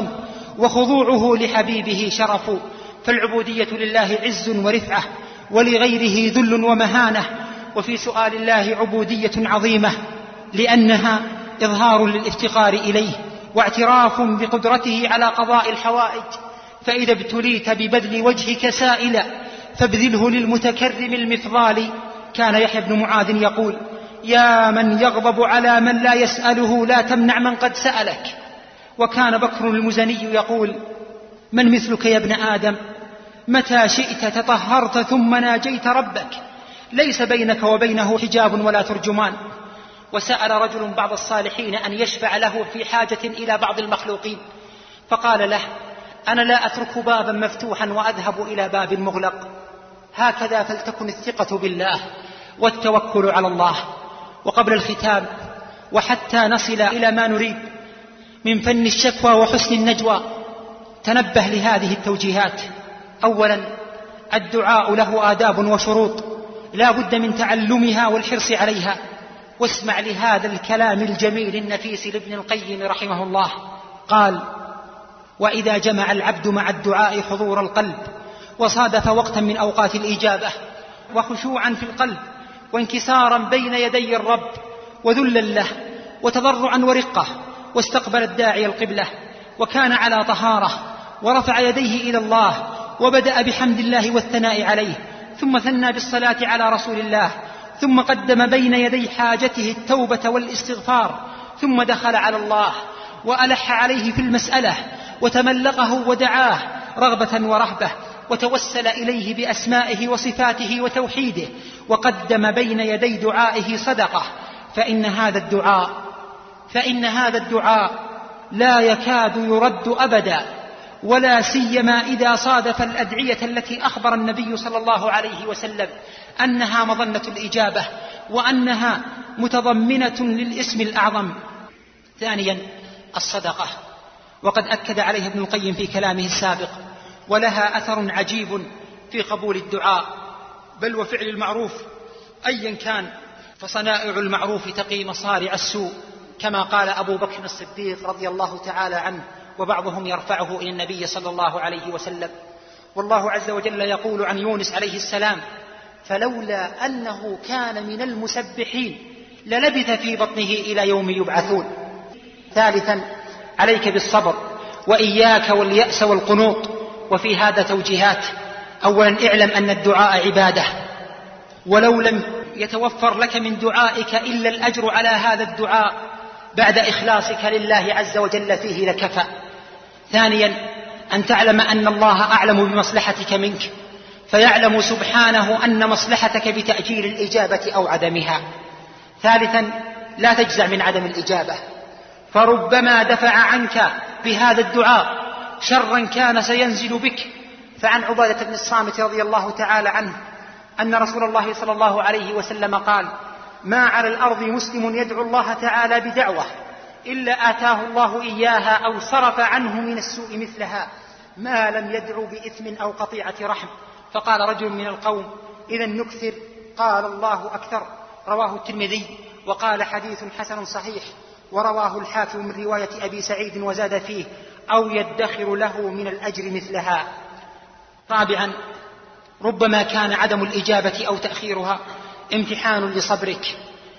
وخضوعه لحبيبه شرف. فالعبودية لله عز ورفعة، ولغيره ذل ومهانة. وفي سؤال الله عبودية عظيمة، لأنها إظهار للافتقار إليه واعتراف بقدرته على قضاء الحوائج. فإذا ابتليت ببذل وجهك سائلا فابذله للمتكرم المفضال. كان يحيى بن معاذ يقول: يا من يغضب على من لا يسأله لا تمنع من قد سألك. وكان بكر المزني يقول: من مثلك يا ابن آدم؟ متى شئت تطهرت ثم ناجيت ربك، ليس بينك وبينه حجاب ولا ترجمان. وسأل رجل بعض الصالحين أن يشفع له في حاجة إلى بعض المخلوقين، فقال له: أنا لا أترك بابا مفتوحا وأذهب إلى باب مغلق. هكذا فلتكن الثقة بالله والتوكل على الله. وقبل الختام، وحتى نصل إلى ما نريد من فن الشكوى وحسن النجوى، تنبه لهذه التوجيهات. أولا، الدعاء له آداب وشروط لا بد من تعلمها والحرص عليها. واسمع لهذا الكلام الجميل النفيس لابن القيم رحمه الله. قال: وإذا جمع العبد مع الدعاء حضور القلب، وصادف وقتا من أوقات الإجابة، وخشوعا في القلب، وانكسارا بين يدي الرب، وذلا له، وتضرعا ورقة، واستقبل الداعي القبلة، وكان على طهارة، ورفع يديه إلى الله، وبدأ بحمد الله والثناء عليه، ثم ثنى بالصلاة على رسول الله، ثم قدم بين يدي حاجته التوبة والاستغفار، ثم دخل على الله وألح عليه في المسألة، وتملقه ودعاه رغبة ورهبة، وتوسل إليه بأسمائه وصفاته وتوحيده، وقدم بين يدي دعائه صدقة. فإن هذا الدعاء لا يكاد يرد أبدا، ولا سيما إذا صادف الأدعية التي أخبر النبي صلى الله عليه وسلم أنها مظنة الإجابة، وأنها متضمنة للاسم الأعظم. ثانيا، الصدقة، وقد أكد عليها ابن القيم في كلامه السابق، ولها أثر عجيب في قبول الدعاء، بل وفعل المعروف أيا كان، فصنائع المعروف تقي مصارع السوء، كما قال أبو بكر الصديق رضي الله تعالى عنه، وبعضهم يرفعه إلى النبي صلى الله عليه وسلم. والله عز وجل يقول عن يونس عليه السلام: فلولا أنه كان من المسبحين للبث في بطنه إلى يوم يبعثون. ثالثا، عليك بالصبر، وإياك واليأس والقنوط. وفي هذا توجيهات. أولا، اعلم أن الدعاء عبادة، ولو لم يتوفر لك من دعائك إلا الأجر على هذا الدعاء بعد إخلاصك لله عز وجل فيه لكفى. ثانيا، أن تعلم أن الله أعلم بمصلحتك منك، فيعلم سبحانه أن مصلحتك بتأجيل الإجابة أو عدمها. ثالثا، لا تجزع من عدم الإجابة، فربما دفع عنك بهذا الدعاء شرا كان سينزل بك. فعن عبادة بن الصامت رضي الله تعالى عنه أن رسول الله صلى الله عليه وسلم قال: ما على الأرض مسلم يدعو الله تعالى بدعوة إلا آتاه الله إياها أو صرف عنه من السوء مثلها، ما لم يدعو بإثم أو قطيعة رحم. فقال رجل من القوم: إذا نكثر. قال: الله أكثر. رواه الترمذي وقال: حديث حسن صحيح. ورواه الحاكم من رواية أبي سعيد وزاد فيه: أو يدخر له من الأجر مثلها. رابعا، ربما كان عدم الإجابة أو تأخيرها امتحان لصبرك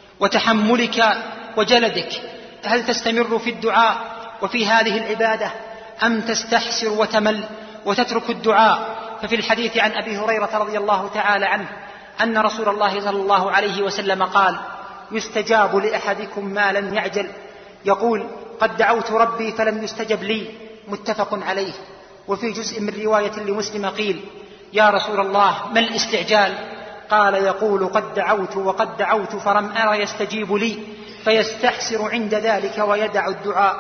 وتحملك وجلدك. هل تستمر في الدعاء وفي هذه العبادة أم تستحسر وتمل وتترك الدعاء؟ ففي الحديث عن أبي هريرة رضي الله تعالى عنه أن رسول الله صلى الله عليه وسلم قال: يستجاب لأحدكم ما لم يعجل. يقول: قد دعوت ربي فلم يستجب لي. متفق عليه. وفي جزء من رواية لمسلم قيل: يا رسول الله ما الاستعجال؟ قال: يقول: قد دعوت وقد دعوت فلم أرى يستجيب لي، فيستحسر عند ذلك ويدع الدعاء.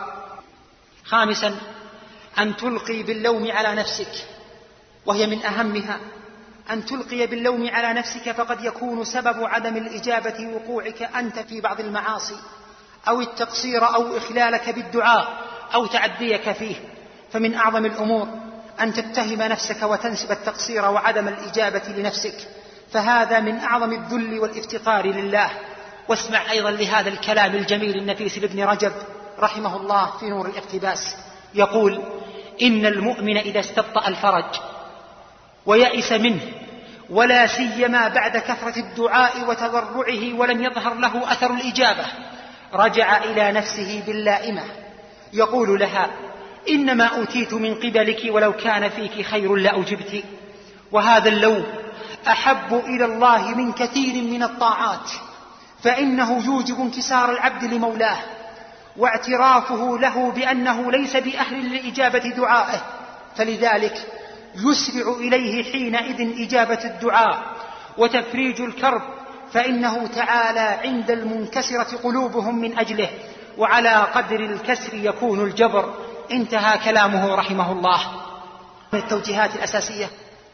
خامسا، أن تلقي باللوم على نفسك، وهي من أهمها. أن تلقي باللوم على نفسك، فقد يكون سبب عدم الإجابة وقوعك أنت في بعض المعاصي، أو التقصير، أو إخلالك بالدعاء، أو تعديك فيه. فمن أعظم الأمور أن تتهم نفسك وتنسب التقصير وعدم الإجابة لنفسك، فهذا من أعظم الذل والافتقار لله. واسمع أيضا لهذا الكلام الجميل النفيس لابن رجب رحمه الله في نور الاقتباس. يقول: إن المؤمن إذا استبطأ الفرج ويأس منه، ولا سيما بعد كثرة الدعاء وتضرعه ولم يظهر له أثر الإجابة، رجع إلى نفسه باللائمة يقول لها: إنما أوتيت من قبلك ولو كان فيك خير لأجبت. وهذا اللوم أحب إلى الله من كثير من الطاعات، فإنه يوجب انكسار العبد لمولاه واعترافه له بأنه ليس بأهل لإجابة دعائه، فلذلك يسرع إليه حينئذ إجابة الدعاء وتفريج الكرب، فإنه تعالى عند المنكسرة قلوبهم من أجله، وعلى قدر الكسر يكون الجبر. انتهى كلامه رحمه الله. من التوجيهات الأساسية: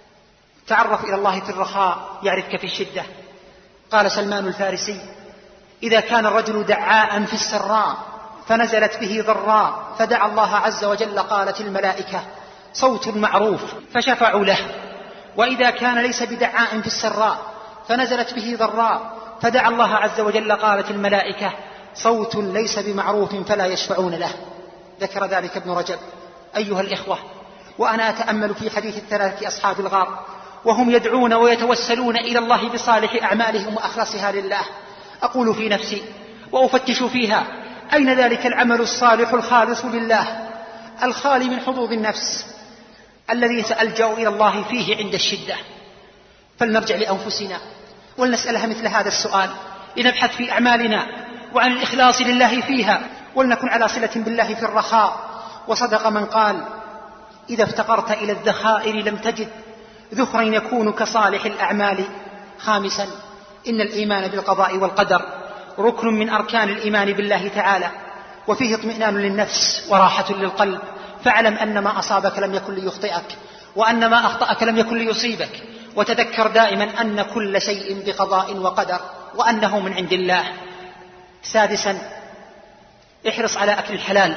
تعرف إلى الله في الرخاء يعرفك في الشدة. قال سلمان الفارسي: إذا كان الرجل دعاء في السراء فنزلت به ضراء فدعا الله عز وجل قالت الملائكة: صوت معروف، فشفعوا له. وإذا كان ليس بدعاء في السراء فنزلت به ضراء فدعا الله عز وجل قالت الملائكة: صوت ليس بمعروف فلا يشفعون له. ذكر ذلك ابن رجب. أيها الإخوة، وأنا أتأمل في حديث الثلاثة أصحاب الغار وهم يدعون ويتوسلون إلى الله بصالح أعمالهم وأخلاصها لله، أقول في نفسي وأفتش فيها: أين ذلك العمل الصالح الخالص لله الخالي من حظوظ النفس الذي سألجأ إلى الله فيه عند الشدة؟ فلنرجع لأنفسنا ولنسألها مثل هذا السؤال، لنبحث في أعمالنا وعن الإخلاص لله فيها، ولنكن على صلة بالله في الرخاء. وصدق من قال: إذا افتقرت إلى الذخائر لم تجد ذخرا يكون كصالح الأعمال. خامسا: إن الإيمان بالقضاء والقدر ركن من أركان الإيمان بالله تعالى، وفيه اطمئنان للنفس وراحة للقلب. فاعلم أن ما أصابك لم يكن ليخطئك، وأن ما أخطأك لم يكن ليصيبك، وتذكر دائما أن كل شيء بقضاء وقدر وأنه من عند الله. سادسا: احرص على أكل الحلال،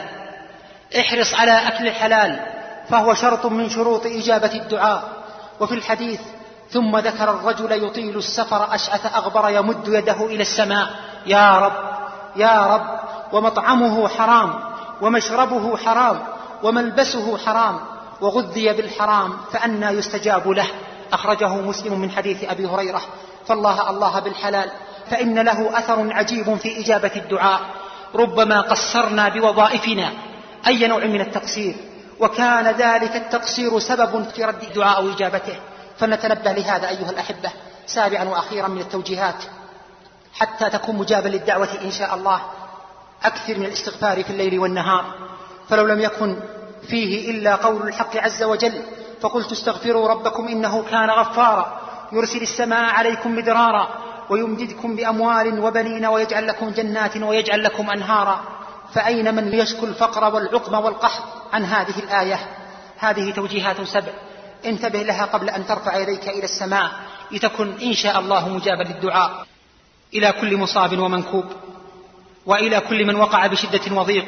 احرص على أكل الحلال، فهو شرط من شروط إجابة الدعاء. وفي الحديث: ثم ذكر الرجل يطيل السفر أشعث أغبر يمد يده إلى السماء: يا رب يا رب، ومطعمه حرام ومشربه حرام وملبسه حرام وغذي بالحرام فأنى يستجاب له. أخرجه مسلم من حديث أبي هريرة. فالله الله بالحلال، فإن له أثر عجيب في إجابة الدعاء. ربما قصرنا بوظائفنا أي نوع من التقصير، وكان ذلك التقصير سبب في رد الدعاء وإجابته، فلنتنبه لهذا أيها الأحبة. سابعا وأخيرا من التوجيهات حتى تكون مجابا للدعوة إن شاء الله: أكثر من الاستغفار في الليل والنهار، فلو لم يكن فيه إلا قول الحق عز وجل: فقلت استغفروا ربكم إنه كان غفارا يرسل السماء عليكم مدرارا ويمددكم بأموال وبنين ويجعل لكم جنات ويجعل لكم أنهارا. فأين من يشكو الفقر والعقم والقحط عن هذه الآية؟ هذه توجيهات 7 انتبه لها قبل أن ترفع يديك إلى السماء لتكن إن شاء الله مجابا للدعاء. إلى كل مصاب ومنكوب، وإلى كل من وقع بشدة وضيق،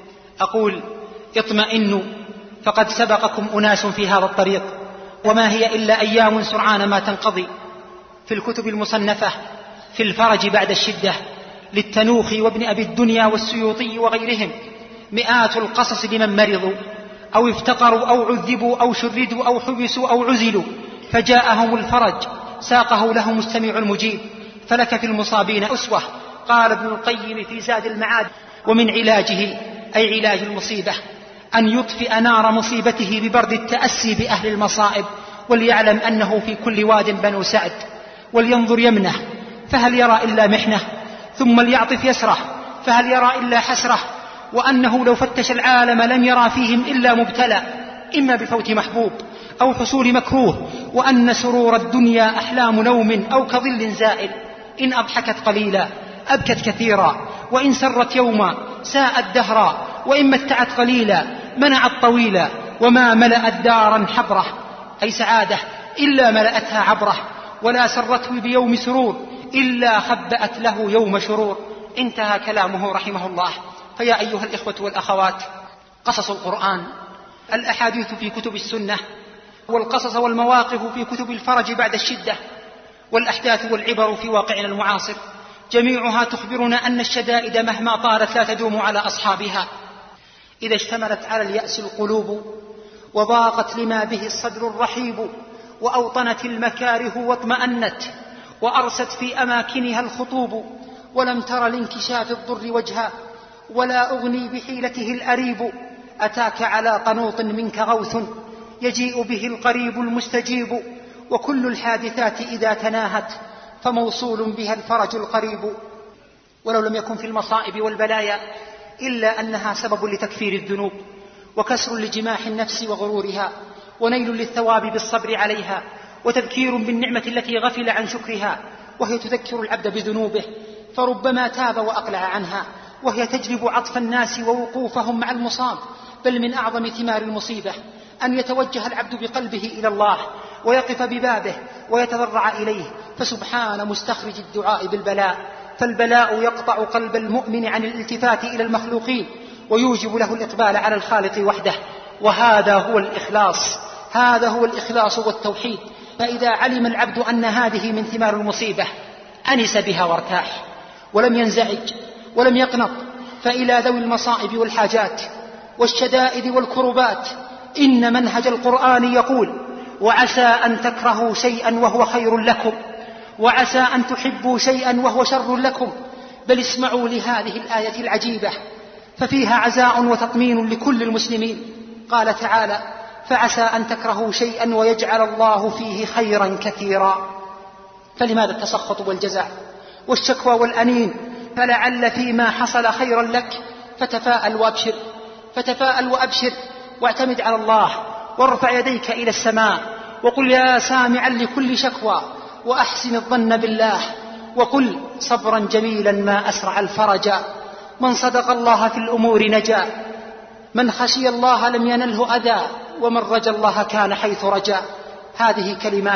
أقول: اطمئنوا، فقد سبقكم أناس في هذا الطريق، وما هي إلا أيام سرعان ما تنقضي. في الكتب المصنفة في الفرج بعد الشدة للتنوخي وابن أبي الدنيا والسيوطي وغيرهم مئات القصص لمن مرضوا أو افتقروا أو عذبوا أو شردوا أو حبسوا أو عزلوا فجاءهم الفرج ساقه لهم السميع المجيب. فلك في المصابين أسوة. قال ابن القيم في زاد المعاد: ومن علاجه أي علاج المصيبة أن يطفئ نار مصيبته ببرد التأسي بأهل المصائب، وليعلم أنه في كل واد بنو سعد، ولينظر يمنه فهل يرى إلا محنة، ثم ليعطف يسره فهل يرى إلا حسرة، وأنه لو فتش العالم لم يرى فيهم إلا مبتلى، إما بفوت محبوب أو حصول مكروه، وأن سرور الدنيا أحلام نوم أو كظل زائل، إن أضحكت قليلا أبكت كثيرا، وإن سرت يوما ساءت دهرا، وإن متعت قليلا منعت طويلا، وما ملأت دارا حبرة أي سعادة إلا ملأتها عبرة، ولا سرته بيوم سرور إلا خبأت له يوم شرور. انتهى كلامه رحمه الله. فيا أيها الإخوة والأخوات، قصص القرآن، الأحاديث في كتب السنة، والقصص والمواقف في كتب الفرج بعد الشدة، والأحداث والعبر في واقعنا المعاصر، جميعها تخبرنا أن الشدائد مهما طالت لا تدوم على أصحابها. إذا اشتملت على اليأس القلوب وضاقت لما به الصدر الرحيب، وأوطنت المكاره واطمأنت، وأرست في أماكنها الخطوب، ولم تر لانكشاف الضر وجها، ولا أغني بحيلته الأريب. أتاك على قنوط منك غوث، يجيء به القريب المستجيب، وكل الحادثات إذا تناهت فموصول بها الفرج القريب. ولو لم يكن في المصائب والبلايا إلا أنها سبب لتكفير الذنوب، وكسر لجماح النفس وغرورها، ونيل للثواب بالصبر عليها، وتذكير بالنعمة التي غفل عن شكرها، وهي تذكر العبد بذنوبه فربما تاب وأقلع عنها، وهي تجلب عطف الناس ووقوفهم مع المصاب. بل من أعظم ثمار المصيبة أن يتوجه العبد بقلبه إلى الله، ويقف ببابه ويتضرع إليه، فسبحان مستخرج الدعاء بالبلاء. فالبلاء يقطع قلب المؤمن عن الالتفات إلى المخلوقين، ويوجب له الإقبال على الخالق وحده، وهذا هو الإخلاص، هذا هو الإخلاص والتوحيد. فإذا علم العبد أن هذه من ثمار المصيبة أنس بها وارتاح، ولم ينزعج ولم يقنط. فإلى ذوي المصائب والحاجات والشدائد والكربات إن منهج القرآن يقول: وعسى أن تكرهوا شيئا وهو خير لكم، وعسى أن تحبوا شيئا وهو شر لكم. بل اسمعوا لهذه الآية العجيبة، ففيها عزاء وتطمين لكل المسلمين. قال تعالى: فعسى أن تكرهوا شيئا ويجعل الله فيه خيرا كثيرا. فلماذا التسخط والجزع والشكوى والأنين؟ فلعل فيما حصل خيرا لك، فتفاءل وأبشر، فتفاءل وأبشر، واعتمد على الله، وارفع يديك إلى السماء، وقل يا سامعا لكل شكوى، وأحسن الظن بالله، وقل صبرا جميلا ما أسرع الفرج. من صدق الله في الأمور نجا، من خشي الله لم ينله أذى، ومن رجى الله كان حيث رجا. هذه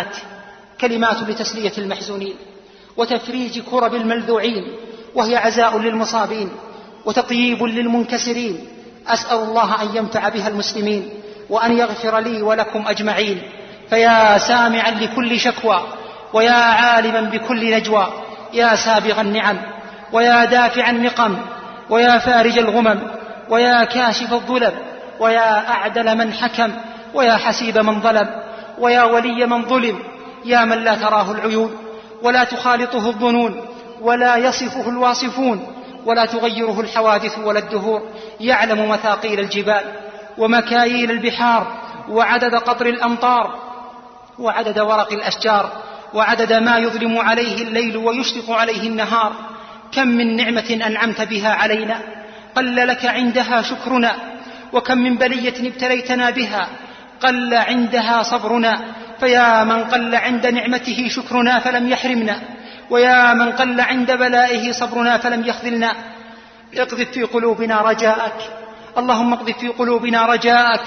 كلمات لتسلية المحزونين، وتفريج كرب الملذوعين، وهي عزاء للمصابين وتطييب للمنكسرين. أسأل الله أن ينفع بها المسلمين، وأن يغفر لي ولكم أجمعين. فيا سامعا لكل شكوى، ويا عالما بكل نجوى، يا سابغ النعم، ويا دافع النقم، ويا فارج الغمم، ويا كاشف الظلم، ويا أعدل من حكم، ويا حسيب من ظلم، ويا ولي من ظلم، يا من لا تراه العيون ولا تخالطه الظنون ولا يصفه الواصفون ولا تغيره الحوادث ولا الدهور، يعلم مثاقيل الجبال ومكاييل البحار، وعدد قطر الأمطار، وعدد ورق الأشجار، وعدد ما يظلم عليه الليل ويشرق عليه النهار. كم من نعمة أنعمت بها علينا قل لك عندها شكرنا، وكم من بلية ابتليتنا بها قل عندها صبرنا. فيا من قل عند نعمته شكرنا فلم يحرمنا، ويا من قل عند بلائه صبرنا فلم يخذلنا. اقذف في قلوبنا رجاءك، اللهم اقذف في قلوبنا رجاءك،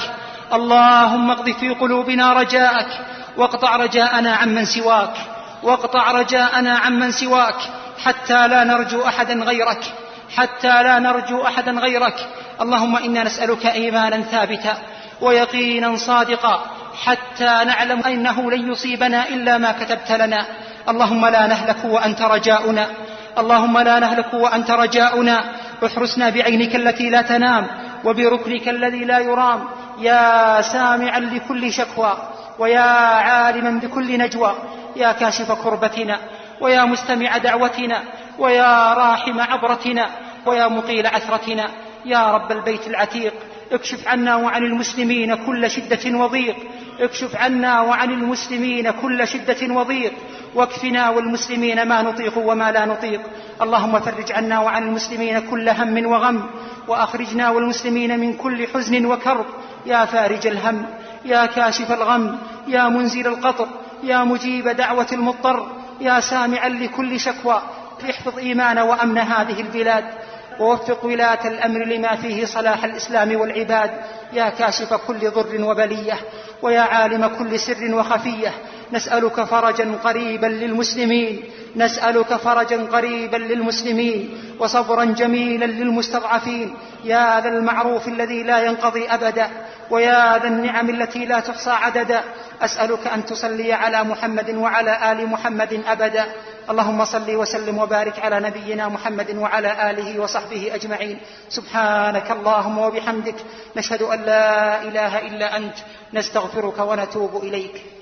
اللهم اقذف في قلوبنا رجاءك، واقطع رجاءنا عمن سواك، واقطع رجاءنا عمن سواك، حتى لا نرجو أحدا غيرك، حتى لا نرجو أحدا غيرك. اللهم إنا نسألك إيمانا ثابتا ويقينا صادقا، حتى نعلم أنه لن يصيبنا إلا ما كتبت لنا. اللهم لا نهلك وأنت رجاؤنا، اللهم لا نهلك وأنت رجاؤنا. احرسنا بعينك التي لا تنام، وبركنك الذي لا يرام، يا سامعا لكل شكوى، ويا عالما بكل نجوى، يا كاشف كربتنا، ويا مستمع دعوتنا، ويا راحم عبرتنا، ويا مقيل عثرتنا. يا رب البيت العتيق، اكشف عنا وعن المسلمين كل شدة وضيق، اكشف عنا وعن المسلمين كل شدة وضيق، واكفنا والمسلمين ما نطيق وما لا نطيق. اللهم فرج عنا وعن المسلمين كل هم وغم، وأخرجنا والمسلمين من كل حزن وكرب. يا فارج الهم، يا كاشف الغم، يا منزل القطر، يا مجيب دعوة المضطر، يا سامعا لكل شكوى. احفظ إيمان وأمن هذه البلاد، ووفق ولاة الأمر لما فيه صلاح الإسلام والعباد. يا كاشف كل ضر وبلية، ويا عالم كل سر وخفية، نسألك فرجا قريبا للمسلمين، نسألك فرجا قريبا للمسلمين، وصبرا جميلا للمستضعفين. يا ذا المعروف الذي لا ينقضي أبدا، ويا ذا النعم التي لا تحصى عددا. أسألك أن تصلي على محمد وعلى آل محمد أبدا. اللهم صل وسلم وبارك على نبينا محمد وعلى آله وصحبه أجمعين. سبحانك اللهم وبحمدك، نشهد أن لا إله إلا أنت، نستغفرك ونتوب إليك.